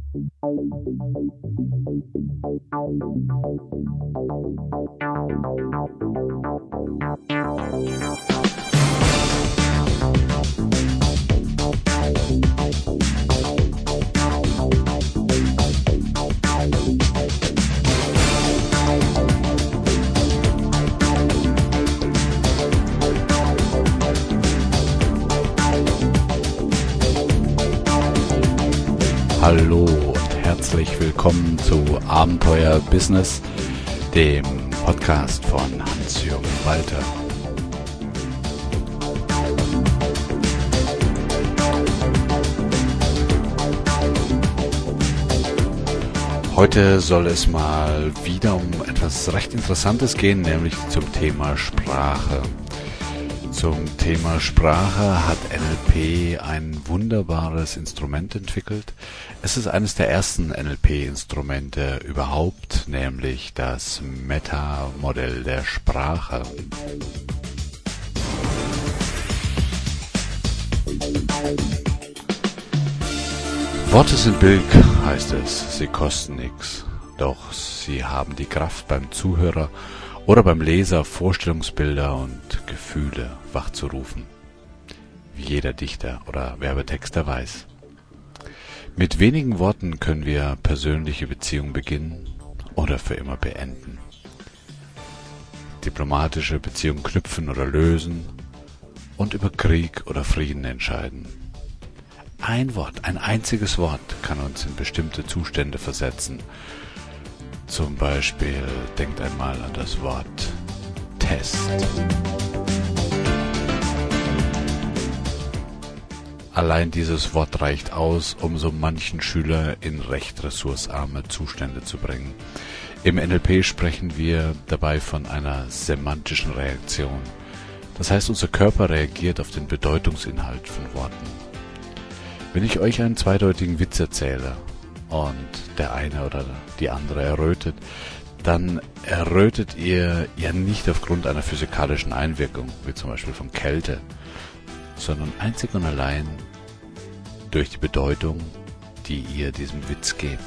Hallo und herzlich willkommen zu Abenteuer Business, dem Podcast von Hans-Jürgen Walter. Heute soll es mal wieder um etwas recht Interessantes gehen, nämlich zum Thema Sprache. Zum Thema Sprache hat NLP ein wunderbares Instrument entwickelt. Es ist eines der ersten NLP-Instrumente überhaupt, nämlich das Meta-Modell der Sprache. Worte sind billig, heißt es. Sie kosten nichts. Doch sie haben die Kraft beim Zuhörer oder beim Leser Vorstellungsbilder und Gefühle wachzurufen, wie jeder Dichter oder Werbetexter weiß. Mit wenigen Worten können wir persönliche Beziehungen beginnen oder für immer beenden. Diplomatische Beziehungen knüpfen oder lösen und über Krieg oder Frieden entscheiden. Ein Wort, ein einziges Wort kann uns in bestimmte Zustände versetzen. Zum Beispiel denkt einmal an das Wort Test. Allein dieses Wort reicht aus, um so manchen Schüler in recht ressourcenarme Zustände zu bringen. Im NLP sprechen wir dabei von einer semantischen Reaktion. Das heißt, unser Körper reagiert auf den Bedeutungsinhalt von Worten. Wenn ich euch einen zweideutigen Witz erzähle und der eine oder die andere errötet, dann errötet ihr ja nicht aufgrund einer physikalischen Einwirkung, wie zum Beispiel von Kälte, sondern einzig und allein durch die Bedeutung, die ihr diesem Witz gebt.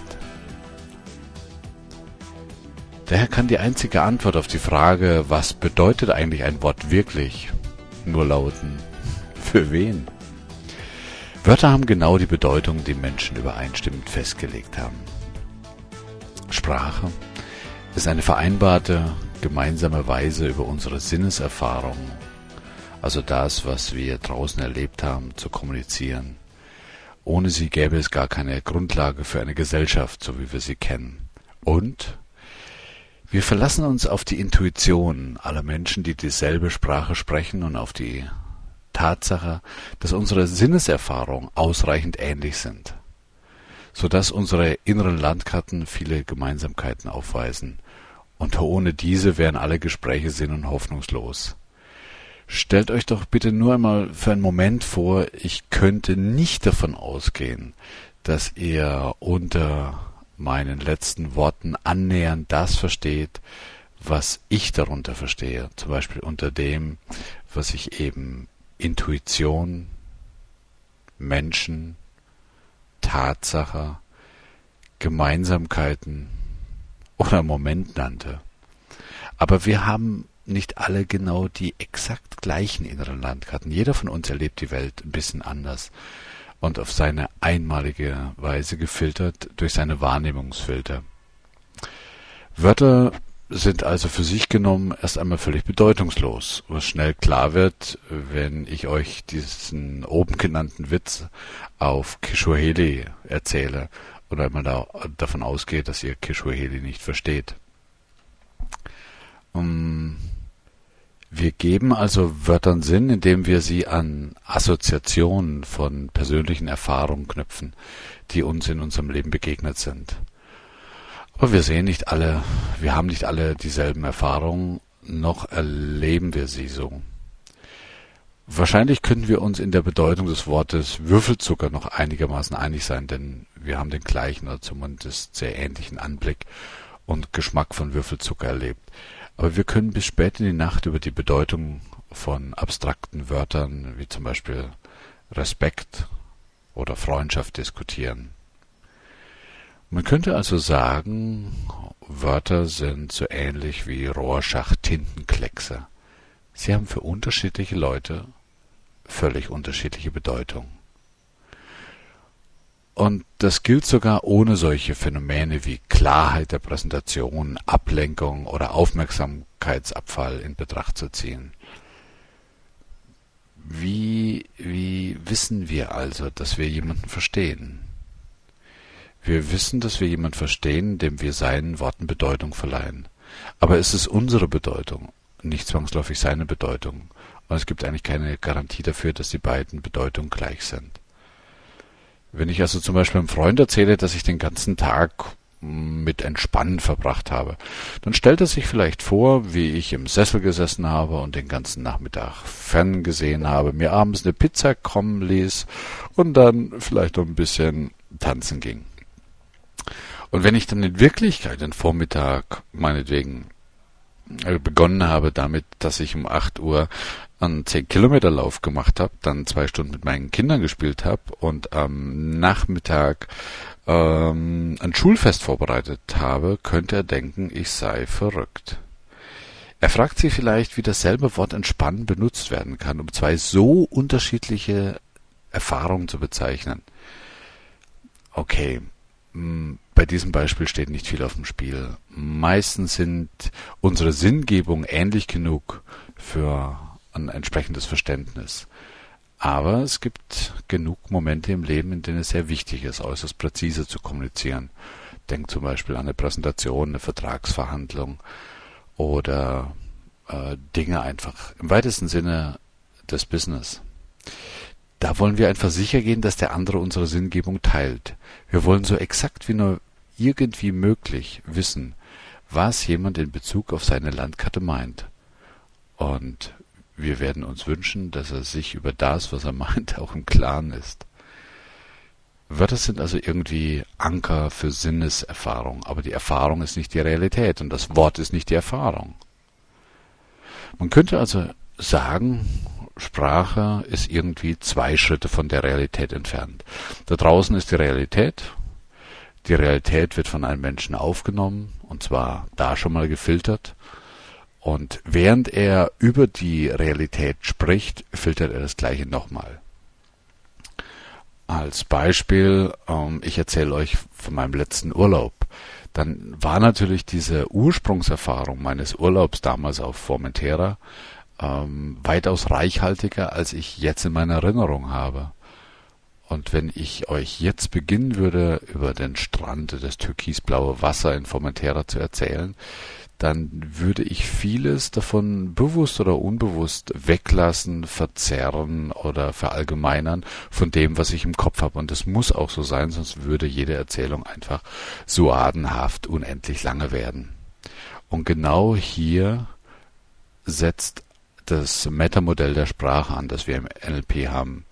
Daher kann die einzige Antwort auf die Frage, was bedeutet eigentlich ein Wort wirklich, nur lauten, für wen? Wörter haben genau die Bedeutung, die Menschen übereinstimmend festgelegt haben. Sprache ist eine vereinbarte, gemeinsame Weise über unsere Sinneserfahrung, also das, was wir draußen erlebt haben, zu kommunizieren. Ohne sie gäbe es gar keine Grundlage für eine Gesellschaft, so wie wir sie kennen. Und wir verlassen uns auf die Intuition aller Menschen, die dieselbe Sprache sprechen, und auf die Tatsache, dass unsere Sinneserfahrungen ausreichend ähnlich sind, sodass unsere inneren Landkarten viele Gemeinsamkeiten aufweisen. Und ohne diese wären alle Gespräche sinn- und hoffnungslos. Stellt euch doch bitte nur einmal für einen Moment vor, ich könnte nicht davon ausgehen, dass ihr unter meinen letzten Worten annähernd das versteht, was ich darunter verstehe. Zum Beispiel unter dem, was ich eben Intuition, Menschen, Tatsache, Gemeinsamkeiten oder Moment nannte. Aber wir haben nicht alle genau die exakt gleichen inneren Landkarten. Jeder von uns erlebt die Welt ein bisschen anders und auf seine einmalige Weise gefiltert durch seine Wahrnehmungsfilter. Wörter sind also für sich genommen erst einmal völlig bedeutungslos, was schnell klar wird, wenn ich euch diesen oben genannten Witz auf Kiswahili erzähle oder man davon ausgeht, dass ihr Kiswahili nicht versteht. Wir geben also Wörtern Sinn, indem wir sie an Assoziationen von persönlichen Erfahrungen knüpfen, die uns in unserem Leben begegnet sind. Aber wir haben nicht alle dieselben Erfahrungen, noch erleben wir sie so. Wahrscheinlich könnten wir uns in der Bedeutung des Wortes Würfelzucker noch einigermaßen einig sein, denn wir haben den gleichen oder zumindest sehr ähnlichen Anblick und Geschmack von Würfelzucker erlebt. Aber wir können bis spät in die Nacht über die Bedeutung von abstrakten Wörtern wie zum Beispiel Respekt oder Freundschaft diskutieren. Man könnte also sagen, Wörter sind so ähnlich wie Rorschach-Tintenkleckse. Sie haben für unterschiedliche Leute völlig unterschiedliche Bedeutung. Und das gilt sogar ohne solche Phänomene wie Klarheit der Präsentation, Ablenkung oder Aufmerksamkeitsabfall in Betracht zu ziehen. Wie wissen wir also, dass wir jemanden verstehen? Wir wissen, dass wir jemanden verstehen, indem wir seinen Worten Bedeutung verleihen. Aber es ist unsere Bedeutung, nicht zwangsläufig seine Bedeutung. Und es gibt eigentlich keine Garantie dafür, dass die beiden Bedeutungen gleich sind. Wenn ich also zum Beispiel einem Freund erzähle, dass ich den ganzen Tag mit Entspannen verbracht habe, dann stellt er sich vielleicht vor, wie ich im Sessel gesessen habe und den ganzen Nachmittag ferngesehen habe, mir abends eine Pizza kommen ließ und dann vielleicht noch ein bisschen tanzen ging. Und wenn ich dann in Wirklichkeit den Vormittag meinetwegen begonnen habe damit, dass ich um 8 Uhr einen 10-Kilometer-Lauf gemacht habe, dann 2 Stunden mit meinen Kindern gespielt habe und am Nachmittag ein Schulfest vorbereitet habe, könnte er denken, ich sei verrückt. Er fragt sich vielleicht, wie dasselbe Wort entspannen benutzt werden kann, um 2 so unterschiedliche Erfahrungen zu bezeichnen. Okay, bei diesem Beispiel steht nicht viel auf dem Spiel. Meistens sind unsere Sinngebungen ähnlich genug für ein entsprechendes Verständnis. Aber es gibt genug Momente im Leben, in denen es sehr wichtig ist, äußerst präzise zu kommunizieren. Denk zum Beispiel an eine Präsentation, eine Vertragsverhandlung oder Dinge einfach im weitesten Sinne des Business. Da wollen wir einfach sicher gehen, dass der andere unsere Sinngebung teilt. Wir wollen so exakt wie nur irgendwie möglich wissen, was jemand in Bezug auf seine Landkarte meint. Und wir werden uns wünschen, dass er sich über das, was er meint, auch im Klaren ist. Wörter sind also irgendwie Anker für Sinneserfahrung, aber die Erfahrung ist nicht die Realität und das Wort ist nicht die Erfahrung. Man könnte also sagen, Sprache ist irgendwie 2 Schritte von der Realität entfernt. Da draußen ist die Realität wird von einem Menschen aufgenommen und zwar da schon mal gefiltert. Und während er über die Realität spricht, filtert er das Gleiche nochmal. Als Beispiel, ich erzähle euch von meinem letzten Urlaub. Dann war natürlich diese Ursprungserfahrung meines Urlaubs damals auf Formentera weitaus reichhaltiger, als ich jetzt in meiner Erinnerung habe. Und wenn ich euch jetzt beginnen würde, über den Strand, das türkisblaue Wasser in Formentera zu erzählen, dann würde ich vieles davon bewusst oder unbewusst weglassen, verzerren oder verallgemeinern von dem, was ich im Kopf habe. Und das muss auch so sein, sonst würde jede Erzählung einfach suadenhaft unendlich lange werden. Und genau hier setzt das Metamodell der Sprache an, das wir im NLP haben.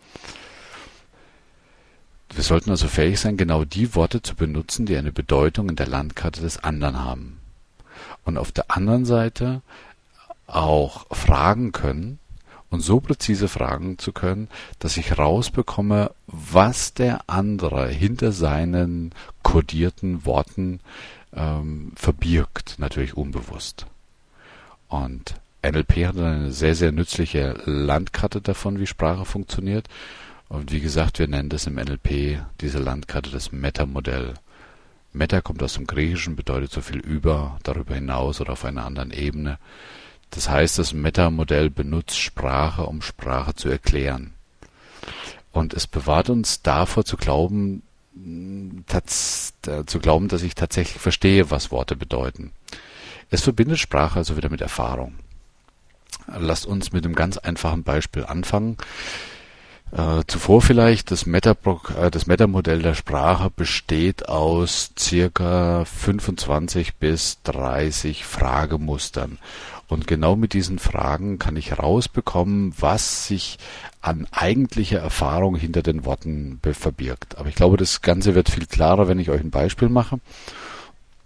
Wir sollten also fähig sein, genau die Worte zu benutzen, die eine Bedeutung in der Landkarte des anderen haben. Und auf der anderen Seite auch fragen können und so präzise fragen zu können, dass ich rausbekomme, was der andere hinter seinen kodierten Worten verbirgt, natürlich unbewusst. Und NLP hat eine sehr, sehr nützliche Landkarte davon, wie Sprache funktioniert. Und wie gesagt, wir nennen das im NLP, diese Landkarte, das Metamodell. Meta kommt aus dem Griechischen, bedeutet so viel darüber hinaus oder auf einer anderen Ebene. Das heißt, das Metamodell benutzt Sprache, um Sprache zu erklären. Und es bewahrt uns davor zu glauben, dass ich tatsächlich verstehe, was Worte bedeuten. Es verbindet Sprache also wieder mit Erfahrung. Lasst uns mit einem ganz einfachen Beispiel anfangen. Zuvor vielleicht, das Metamodell der Sprache besteht aus circa 25 bis 30 Fragemustern. Und genau mit diesen Fragen kann ich rausbekommen, was sich an eigentlicher Erfahrung hinter den Worten verbirgt. Aber ich glaube, das Ganze wird viel klarer, wenn ich euch ein Beispiel mache.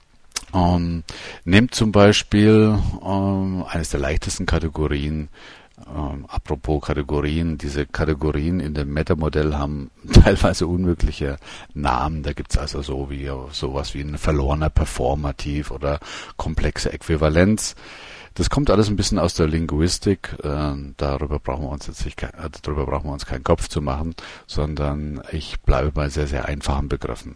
Nehmt zum Beispiel eines der leichtesten Kategorien Apropos Kategorien, diese Kategorien in dem Metamodell haben teilweise unmögliche Namen. Da gibt's also sowas wie ein verlorener Performativ oder komplexe Äquivalenz. Das kommt alles ein bisschen aus der Linguistik. Darüber brauchen wir uns keinen Kopf zu machen, sondern ich bleibe bei sehr, sehr einfachen Begriffen.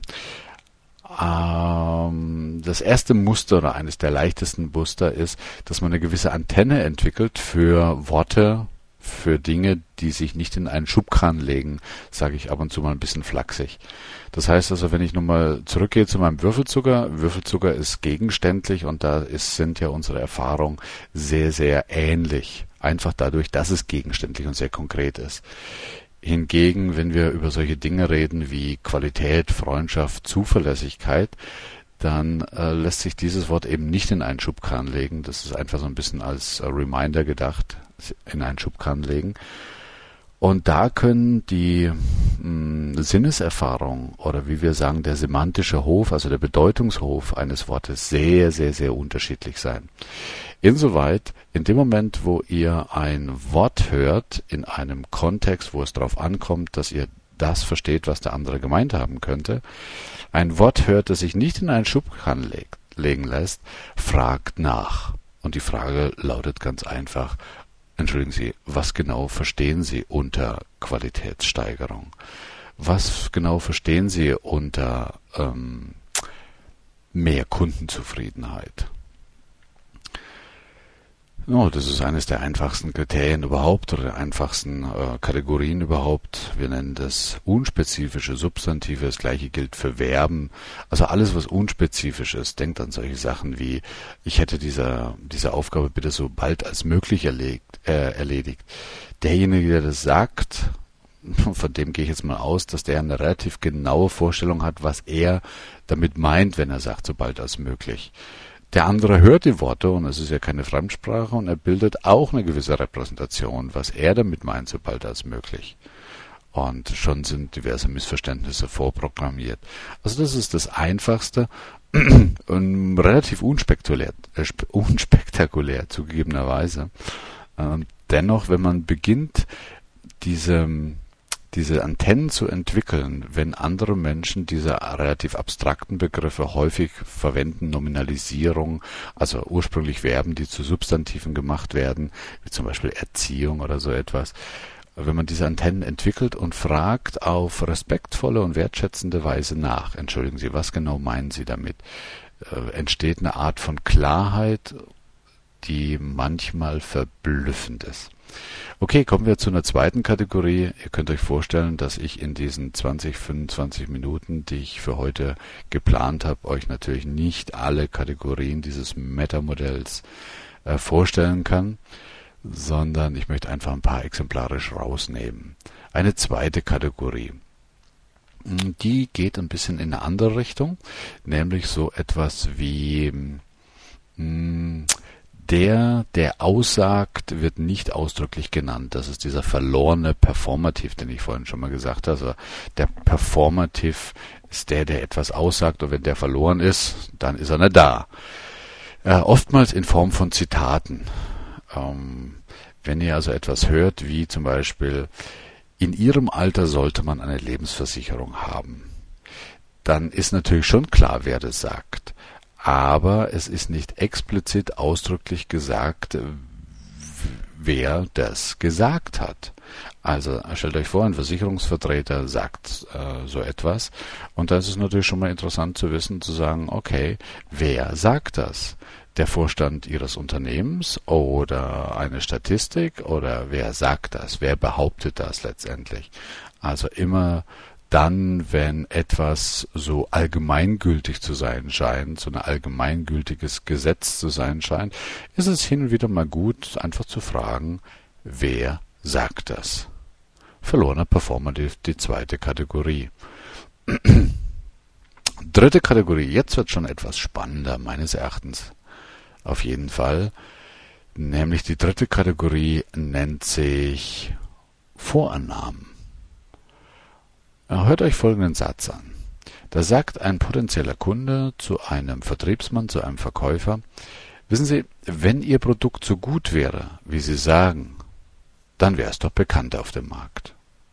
Das erste Muster oder eines der leichtesten Muster ist, dass man eine gewisse Antenne entwickelt für Worte, für Dinge, die sich nicht in einen Schubkran legen, sage ich ab und zu mal ein bisschen flachsig. Das heißt also, wenn ich nochmal zurückgehe zu meinem Würfelzucker ist gegenständlich und sind ja unsere Erfahrungen sehr, sehr ähnlich. Einfach dadurch, dass es gegenständlich und sehr konkret ist. Hingegen, wenn wir über solche Dinge reden wie Qualität, Freundschaft, Zuverlässigkeit, dann lässt sich dieses Wort eben nicht in einen Schubkran legen. Das ist einfach so ein bisschen als Reminder gedacht, in einen Schubkran legen. Und da können die Sinneserfahrung oder wie wir sagen, der semantische Hof, also der Bedeutungshof eines Wortes sehr, sehr, sehr unterschiedlich sein. Insoweit, in dem Moment, wo ihr ein Wort hört, in einem Kontext, wo es darauf ankommt, dass ihr das versteht, was der andere gemeint haben könnte, ein Wort hört, das sich nicht in einen Schubkran legen lässt, fragt nach. Und die Frage lautet ganz einfach, entschuldigen Sie, was genau verstehen Sie unter Qualitätssteigerung? Was genau verstehen Sie unter mehr Kundenzufriedenheit? No, das ist eines der einfachsten Kriterien überhaupt oder der einfachsten Kategorien überhaupt. Wir nennen das unspezifische Substantive. Das gleiche gilt für Verben. Also alles, was unspezifisch ist. Denkt an solche Sachen wie, ich hätte diese Aufgabe bitte so bald als möglich erledigt. Derjenige, der das sagt, von dem gehe ich jetzt mal aus, dass der eine relativ genaue Vorstellung hat, was er damit meint, wenn er sagt, so bald als möglich. Der andere hört die Worte und es ist ja keine Fremdsprache und er bildet auch eine gewisse Repräsentation, was er damit meint, so bald als möglich. Und schon sind diverse Missverständnisse vorprogrammiert. Also das ist das Einfachste und relativ unspektakulär zugegebenerweise. Dennoch, wenn man beginnt, diese Antennen zu entwickeln, wenn andere Menschen diese relativ abstrakten Begriffe häufig verwenden, Nominalisierung, also ursprünglich Verben, die zu Substantiven gemacht werden, wie zum Beispiel Erziehung oder so etwas. Wenn man diese Antennen entwickelt und fragt auf respektvolle und wertschätzende Weise nach, entschuldigen Sie, was genau meinen Sie damit, entsteht eine Art von Klarheit, die manchmal verblüffend ist. Okay, kommen wir zu einer zweiten Kategorie. Ihr könnt euch vorstellen, dass ich in diesen 25 Minuten, die ich für heute geplant habe, euch natürlich nicht alle Kategorien dieses Metamodells vorstellen kann, sondern ich möchte einfach ein paar exemplarisch rausnehmen. Eine zweite Kategorie. Die geht ein bisschen in eine andere Richtung, nämlich so etwas wie der aussagt, wird nicht ausdrücklich genannt. Das ist dieser verlorene Performativ, den ich vorhin schon mal gesagt habe. Also der Performativ ist der etwas aussagt und wenn der verloren ist, dann ist er nicht da. Oftmals in Form von Zitaten. Wenn ihr also etwas hört, wie zum Beispiel, in Ihrem Alter sollte man eine Lebensversicherung haben, dann ist natürlich schon klar, wer das sagt. Aber es ist nicht explizit ausdrücklich gesagt, wer das gesagt hat. Also stellt euch vor, ein Versicherungsvertreter sagt so etwas und da ist es natürlich schon mal interessant zu wissen, zu sagen, okay, wer sagt das? Der Vorstand Ihres Unternehmens oder eine Statistik oder wer sagt das? Wer behauptet das letztendlich? Also immer dann, wenn etwas so allgemeingültig zu sein scheint, so ein allgemeingültiges Gesetz zu sein scheint, ist es hin und wieder mal gut, einfach zu fragen, wer sagt das? Verlorener Performative, die zweite Kategorie. Dritte Kategorie, jetzt wird schon etwas spannender, meines Erachtens. Auf jeden Fall. Nämlich die dritte Kategorie nennt sich Vorannahmen. Hört euch folgenden Satz an. Da sagt ein potenzieller Kunde zu einem Vertriebsmann, zu einem Verkäufer, wissen Sie, wenn Ihr Produkt so gut wäre, wie Sie sagen, dann wäre es doch bekannt auf dem Markt.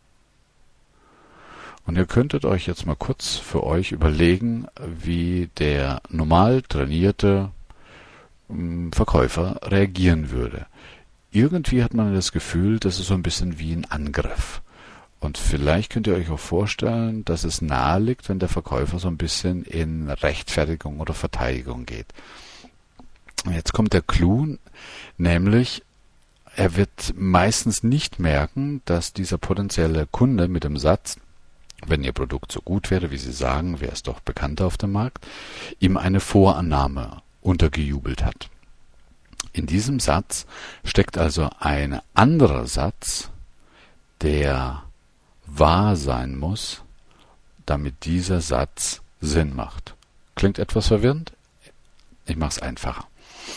Und ihr könntet euch jetzt mal kurz für euch überlegen, wie der normal trainierte Verkäufer reagieren würde. Irgendwie hat man das Gefühl, das ist so ein bisschen wie ein Angriff. Und vielleicht könnt ihr euch auch vorstellen, dass es nahe liegt, wenn der Verkäufer so ein bisschen in Rechtfertigung oder Verteidigung geht. Jetzt kommt der Clou, nämlich er wird meistens nicht merken, dass dieser potenzielle Kunde mit dem Satz, wenn Ihr Produkt so gut wäre, wie Sie sagen, wäre es doch bekannter auf dem Markt, ihm eine Vorannahme untergejubelt hat. In diesem Satz steckt also ein anderer Satz, der wahr sein muss, damit dieser Satz Sinn macht. Klingt etwas verwirrend? Ich mache es einfacher.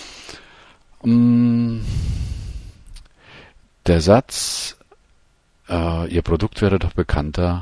Der Satz, Ihr Produkt wäre doch bekannter,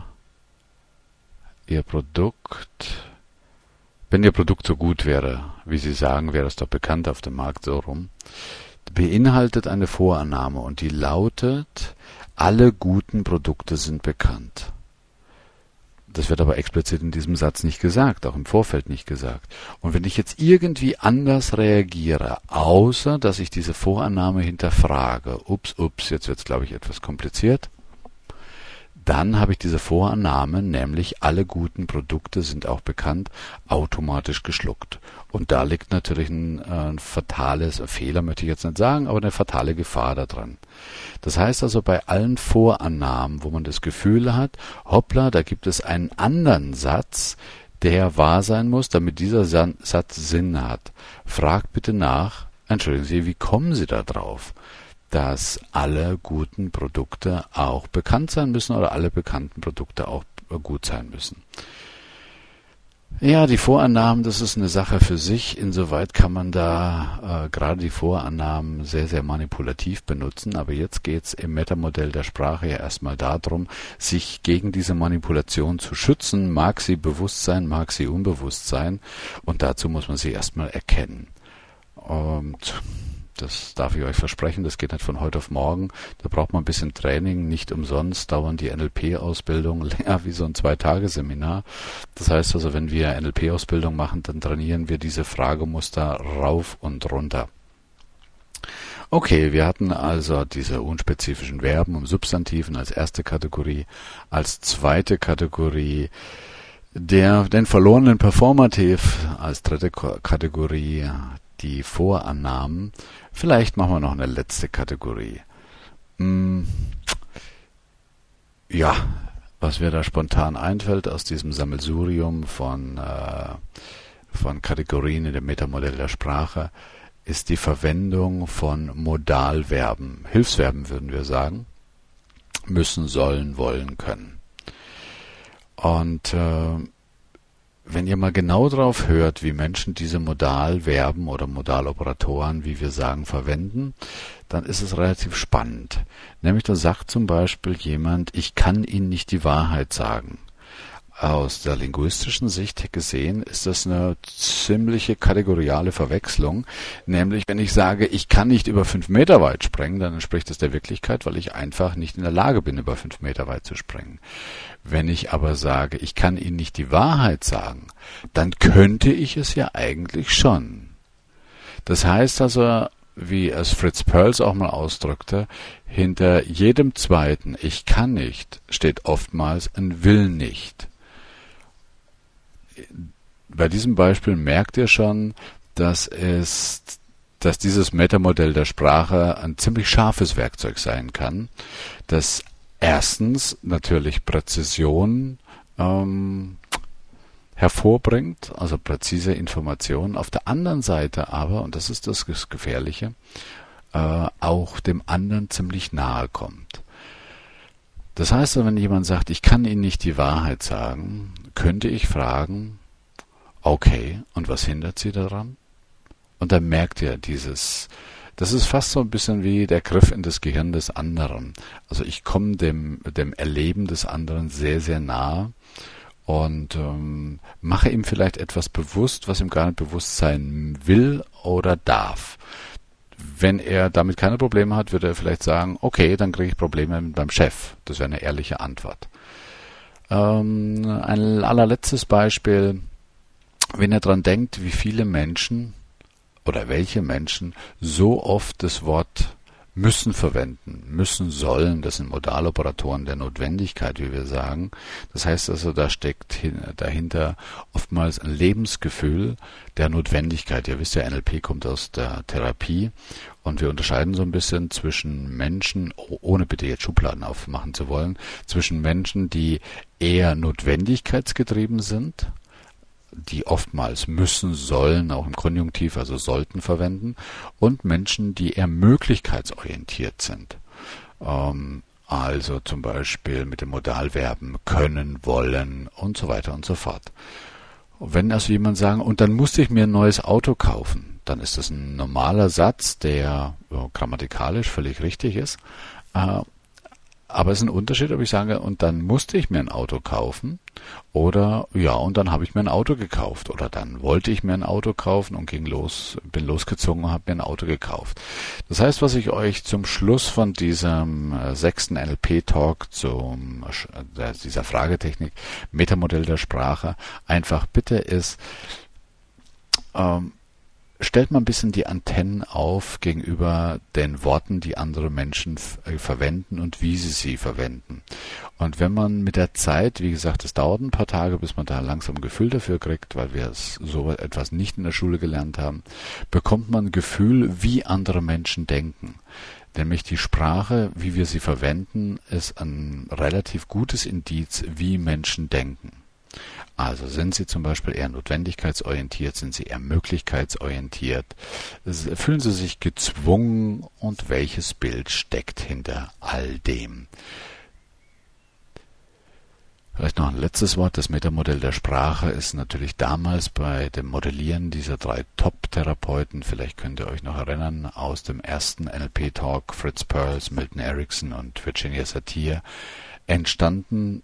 wenn Ihr Produkt so gut wäre, wie Sie sagen, wäre es doch bekannt auf dem Markt, so rum, beinhaltet eine Vorannahme und die lautet, alle guten Produkte sind bekannt. Das wird aber explizit in diesem Satz nicht gesagt, auch im Vorfeld nicht gesagt. Und wenn ich jetzt irgendwie anders reagiere, außer dass ich diese Vorannahme hinterfrage, jetzt wird es, glaube ich, etwas kompliziert, dann habe ich diese Vorannahme, nämlich alle guten Produkte sind auch bekannt, automatisch geschluckt. Und da liegt natürlich ein fatales Fehler, möchte ich jetzt nicht sagen, aber eine fatale Gefahr da dran. Das heißt also, bei allen Vorannahmen, wo man das Gefühl hat, hoppla, da gibt es einen anderen Satz, der wahr sein muss, damit dieser Satz Sinn hat. Fragt bitte nach, entschuldigen Sie, wie kommen Sie da drauf, dass alle guten Produkte auch bekannt sein müssen oder alle bekannten Produkte auch gut sein müssen. Ja, die Vorannahmen, das ist eine Sache für sich. Insoweit kann man da gerade die Vorannahmen sehr, sehr manipulativ benutzen. Aber jetzt geht's im Metamodell der Sprache ja erstmal darum, sich gegen diese Manipulation zu schützen. Mag sie bewusst sein, mag sie unbewusst sein. Und dazu muss man sie erstmal erkennen. Und das darf ich euch versprechen, das geht nicht von heute auf morgen. Da braucht man ein bisschen Training. Nicht umsonst dauern die NLP-Ausbildungen länger wie so ein 2-Tage-Seminar. Das heißt also, wenn wir NLP-Ausbildung machen, dann trainieren wir diese Fragemuster rauf und runter. Okay, wir hatten also diese unspezifischen Verben und Substantiven als erste Kategorie. Als zweite Kategorie den verlorenen Performativ. Als dritte Kategorie die Vorannahmen. Vielleicht machen wir noch eine letzte Kategorie. Ja, was mir da spontan einfällt aus diesem Sammelsurium von Kategorien in dem Metamodell der Sprache, ist die Verwendung von Modalverben. Hilfsverben würden wir sagen. Müssen, sollen, wollen, können. Und wenn ihr mal genau drauf hört, wie Menschen diese Modalverben oder Modaloperatoren, wie wir sagen, verwenden, dann ist es relativ spannend. Nämlich da sagt zum Beispiel jemand, ich kann Ihnen nicht die Wahrheit sagen. Aus der linguistischen Sicht gesehen ist das eine ziemliche kategoriale Verwechslung. Nämlich, wenn ich sage, ich kann nicht über 5 Meter weit springen, dann entspricht das der Wirklichkeit, weil ich einfach nicht in der Lage bin, über 5 Meter weit zu springen. Wenn ich aber sage, ich kann Ihnen nicht die Wahrheit sagen, dann könnte ich es ja eigentlich schon. Das heißt also, wie es Fritz Perls auch mal ausdrückte, hinter jedem zweiten Ich kann nicht steht oftmals ein Will nicht. Bei diesem Beispiel merkt ihr schon, dass dieses Metamodell der Sprache ein ziemlich scharfes Werkzeug sein kann, das erstens natürlich Präzision hervorbringt, also präzise Informationen, auf der anderen Seite aber, und das ist das Gefährliche, auch dem anderen ziemlich nahe kommt. Das heißt, wenn jemand sagt, ich kann Ihnen nicht die Wahrheit sagen, könnte ich fragen, okay, und was hindert Sie daran? Und dann merkt ihr das ist fast so ein bisschen wie der Griff in das Gehirn des anderen. Also ich komme dem Erleben des anderen sehr, sehr nahe und mache ihm vielleicht etwas bewusst, was ihm gar nicht bewusst sein will oder darf. Wenn er damit keine Probleme hat, würde er vielleicht sagen, okay, dann kriege ich Probleme beim Chef. Das wäre eine ehrliche Antwort. Ein allerletztes Beispiel, wenn ihr dran denkt, wie viele Menschen oder welche Menschen so oft das Wort müssen verwenden, müssen, sollen, das sind Modaloperatoren der Notwendigkeit, wie wir sagen. Das heißt also, da steckt dahinter oftmals ein Lebensgefühl der Notwendigkeit. Ihr wisst ja, NLP kommt aus der Therapie und wir unterscheiden so ein bisschen zwischen Menschen, ohne bitte jetzt Schubladen aufmachen zu wollen, zwischen Menschen, die eher notwendigkeitsgetrieben sind, die oftmals müssen, sollen, auch im Konjunktiv, also sollten verwenden, und Menschen, die eher möglichkeitsorientiert sind. Also zum Beispiel mit den Modalverben können, wollen und so weiter und so fort. Wenn also jemand sagen, und dann musste ich mir ein neues Auto kaufen, dann ist das ein normaler Satz, der grammatikalisch völlig richtig ist. Aber es ist ein Unterschied, ob ich sage, und dann musste ich mir ein Auto kaufen oder ja, und dann habe ich mir ein Auto gekauft oder dann wollte ich mir ein Auto kaufen und bin losgezogen und habe mir ein Auto gekauft. Das heißt, was ich euch zum Schluss von diesem 6. NLP-Talk dieser Fragetechnik Metamodell der Sprache einfach bitte ist, stellt mal ein bisschen die Antennen auf gegenüber den Worten, die andere Menschen verwenden und wie sie verwenden. Und wenn man mit der Zeit, wie gesagt, es dauert ein paar Tage, bis man da langsam ein Gefühl dafür kriegt, weil wir so etwas nicht in der Schule gelernt haben, bekommt man ein Gefühl, wie andere Menschen denken. Nämlich die Sprache, wie wir sie verwenden, ist ein relativ gutes Indiz, wie Menschen denken. Also sind Sie zum Beispiel eher notwendigkeitsorientiert, sind Sie eher möglichkeitsorientiert, fühlen Sie sich gezwungen und welches Bild steckt hinter all dem? Vielleicht noch ein letztes Wort. Das Metamodell der Sprache ist natürlich damals bei dem Modellieren dieser 3 Top-Therapeuten, vielleicht könnt ihr euch noch erinnern, aus dem ersten NLP-Talk, Fritz Perls, Milton Erickson und Virginia Satir, entstanden,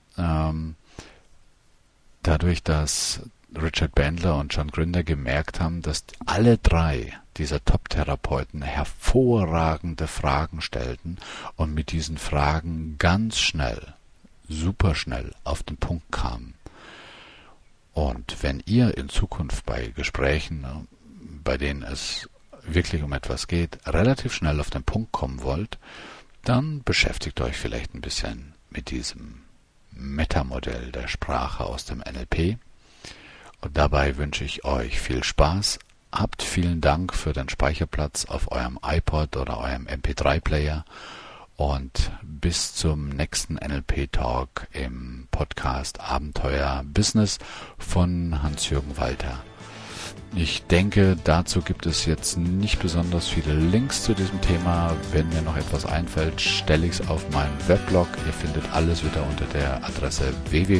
dadurch, dass Richard Bandler und John Grinder gemerkt haben, dass alle 3 dieser Top-Therapeuten hervorragende Fragen stellten und mit diesen Fragen ganz schnell, superschnell auf den Punkt kamen. Und wenn ihr in Zukunft bei Gesprächen, bei denen es wirklich um etwas geht, relativ schnell auf den Punkt kommen wollt, dann beschäftigt euch vielleicht ein bisschen mit diesem Metamodell der Sprache aus dem NLP. Und dabei wünsche ich euch viel Spaß. Habt vielen Dank für den Speicherplatz auf eurem iPod oder eurem MP3-Player und bis zum nächsten NLP-Talk im Podcast Abenteuer Business von Hans-Jürgen Walter. Ich denke, dazu gibt es jetzt nicht besonders viele Links zu diesem Thema. Wenn mir noch etwas einfällt, stelle ich es auf meinen Weblog. Ihr findet alles wieder unter der Adresse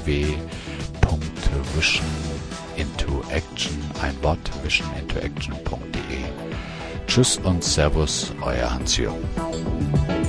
www.visionintoaction, ein Wort, visionintoaction.de. Tschüss und Servus, euer Hans-Jürgen.